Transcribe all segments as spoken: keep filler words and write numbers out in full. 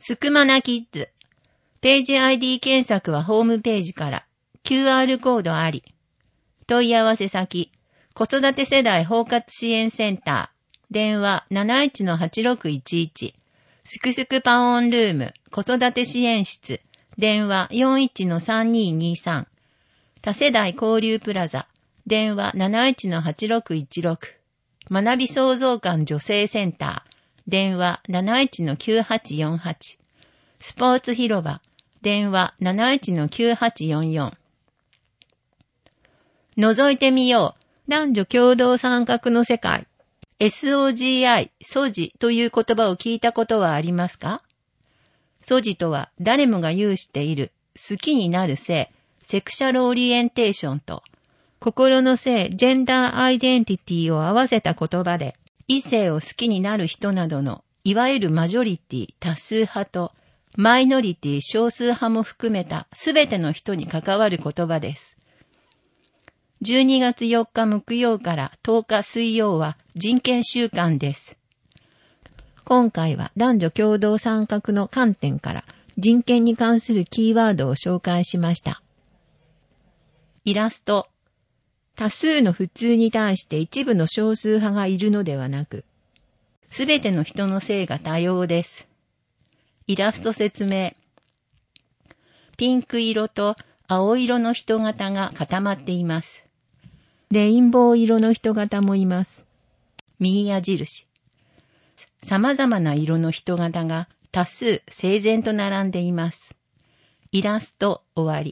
すくまなキッズ。ページ アイディー 検索はホームページから キューアール コードあり。問い合わせ先、子育て世代包括支援センター。電話 なないちのはちろくいちいち。すくすくパンオンルーム子育て支援室。電話 よんいちのさんにーにーさん。多世代交流プラザ。電話 なないちのはちろくいちろく。学び創造館女性センター。電話 なないちのきゅうはちよんはち。スポーツ広場。電話 なないちのきゅうはちよんよん。覗いてみよう。男女共同参画の世界。エスオージーアイ、ソジという言葉を聞いたことはありますか？ソジとは誰もが有している好きになる性、セクシャルオリエンテーションと心の性、ジェンダーアイデンティティを合わせた言葉で異性を好きになる人などのいわゆるマジョリティ多数派とマイノリティ少数派も含めたすべての人に関わる言葉です。じゅうにがつよっか木曜からとおか水曜は人権週間です。今回は男女共同参画の観点から人権に関するキーワードを紹介しました。イラスト。多数の普通に対して一部の少数派がいるのではなく、すべての人の性が多様です。イラスト説明。ピンク色と青色の人型が固まっています。レインボー色の人型もいます。右矢印。様々な色の人型が多数整然と並んでいます。イラスト終わり。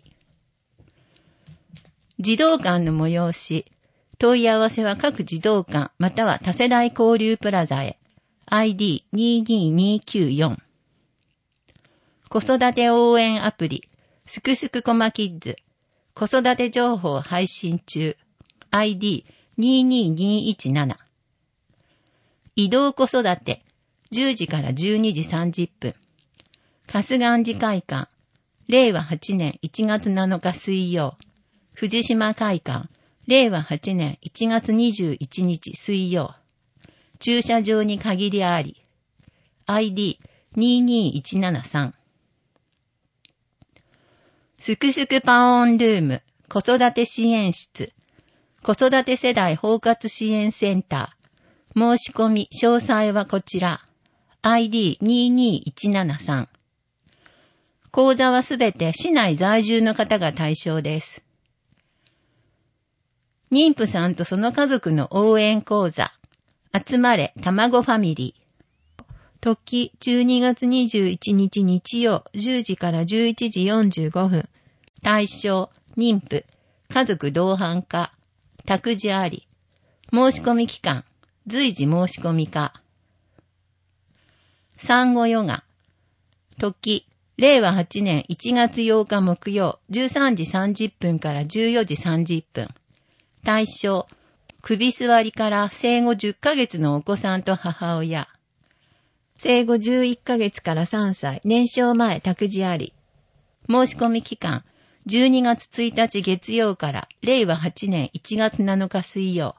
児童館の催し。問い合わせは各児童館または多世代交流プラザへ。アイディーにーにーにーきゅうよん。子育て応援アプリ。すくすくこまキッズ。子育て情報配信中。アイディーにーにーにーいちなな。移動子育て。じゅうじからじゅうにじさんじゅっぷん。春日寺会館。れいわはちねんいちがつなのか水曜。藤島会館。れいわはちねんいちがつにじゅういちにち水曜。駐車場に限りあり。アイディーにーにーいちななさん。すくすくパンオンルーム子育て支援室。子育て世代包括支援センター。申し込み詳細はこちら。アイディーにーにーいちななさん。講座はすべて市内在住の方が対象です。妊婦さんとその家族の応援講座。集まれ卵ファミリー。時じゅうにがつにじゅういちにち日曜じゅうじからじゅういちじよんじゅうごふん。対象、妊婦、家族同伴化。託児あり。申し込み期間、随時申し込みか。産後ヨガ。時、れいわはちねんいちがつようか木曜、じゅうさんじさんじゅっぷんからじゅうよじさんじゅっぷん。対象、首座りから生後じゅっかげつのお子さんと母親。生後じゅういっかげつからさんさい、年少前託児あり。申し込み期間、じゅうにがつついたち月曜かられいわはちねんいちがつなのか水曜。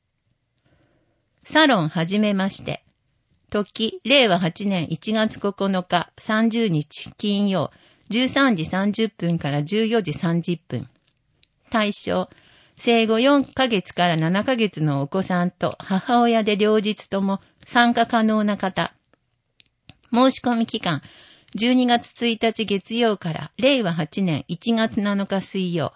サロンはじめまして。時、れいわはちねんいちがつここのかさんじゅうにち金曜じゅうさんじさんじゅっぷんからじゅうよじさんじゅっぷん。対象、生後よんかげつからななかげつのお子さんと母親で両日とも参加可能な方。申し込み期間、じゅうにがつついたち月曜かられいわはちねんいちがつなのか水曜。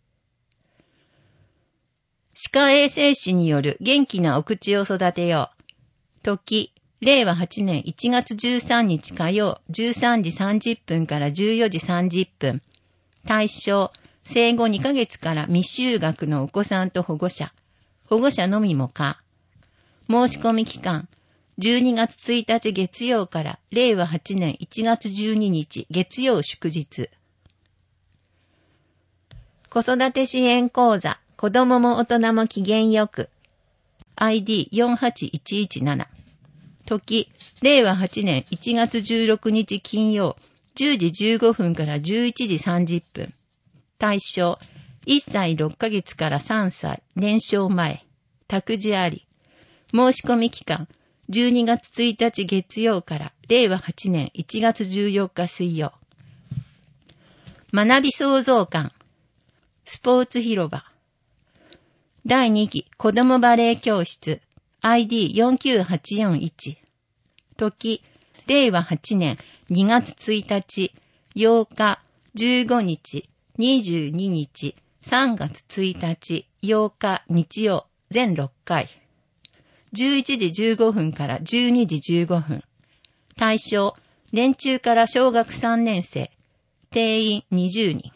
歯科衛生士による元気なお口を育てよう。時、れいわはちねんいちがつじゅうさんにち火曜じゅうさんじさんじゅっぷんからじゅうよじさんじゅっぷん。対象、生後にかげつから未就学のお子さんと保護者。保護者のみもか。申し込み期間、じゅうにがつついたち月曜かられいわはちねんいちがつじゅうににち月曜祝日。子育て支援講座、子供も大人も機嫌よく。アイディーよんはちいちいちなな。時、れいわはちねんいちがつじゅうろくにち金曜、じゅうじじゅうごふんからじゅういちじさんじゅっぷん。対象、いっさいろっかげつからさんさい、年少前。託児あり。申し込み期間、 じゅうにがつついたち月曜かられいわはちねんいちがつじゅうよっか水曜。学び創造館、スポーツ広場。だいにき子供バレエ教室 アイディーよんきゅうはちよんいち。時、れいわはちねんにがつついたち、ようか、じゅうごにち、にじゅうににち、さんがつついたち、ようか日曜、全ろっかい。じゅういちじじゅうごふんからじゅうにじじゅうごふん。対象、年中から小学さんねん生。定員にじゅうにん。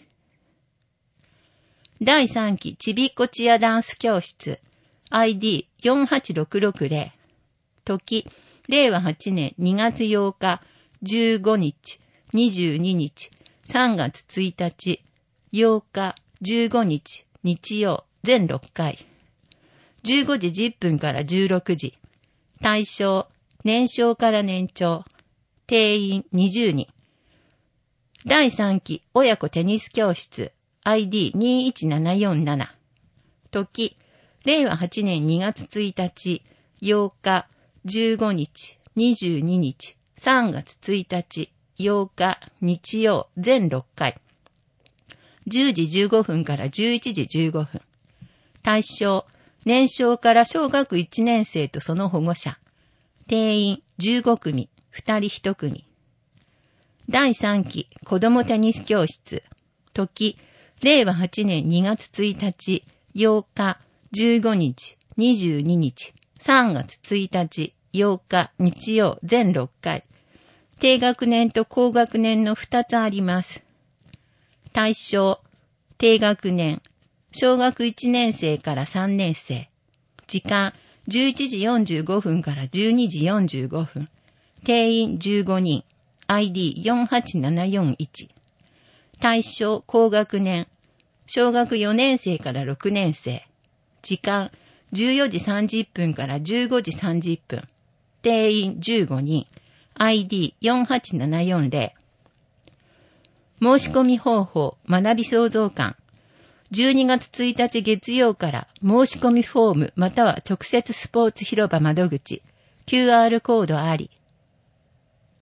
だいさんきちびっこチアダンス教室 アイディーよんはちろくろくゼロ。時、れいわはちねんにがつようか、じゅうごにち、にじゅうににち、さんがつついたち、ようか、じゅうごにち、日曜、全ろっかい。じゅうごじじゅっぷんからじゅうろくじ。対象、年少から年長。定員にじゅうにん。だいさんき親子テニス教室 アイディーにいちななよんなな。時、れいわはちねんにがつついたち、ようか、じゅうごにち、にじゅうににち、さんがつついたち、ようか、日曜、全ろっかい。じゅうじじゅうごふんからじゅういちじじゅうごふん。対象、年少から小学いちねん生とその保護者。定員じゅうごくみ、ふたりひとくみ。だいさんき子供テニス教室。時、れいわはちねんにがつついたち、ようか、じゅうごにち、にじゅうににち、さんがつついたち、ようか、日曜、全ろっかい。低学年と高学年のふたつあります。対象、低学年、小学いちねん生からさんねん生。時間、じゅういちじよんじゅうごふんからじゅうにじよんじゅうごふん。定員じゅうごにん。アイディーよんはちななよんいち。対象、高学年、小学よねん生からろくねん生。時間、じゅうよじさんじゅっぷんからじゅうごじさんじゅっぷん。定員じゅうごにん。アイディーよんはちななよんゼロ。申し込み方法、学び創造館。じゅうにがつついたち月曜から申し込みフォームまたは直接スポーツ広場窓口、キューアール コードあり。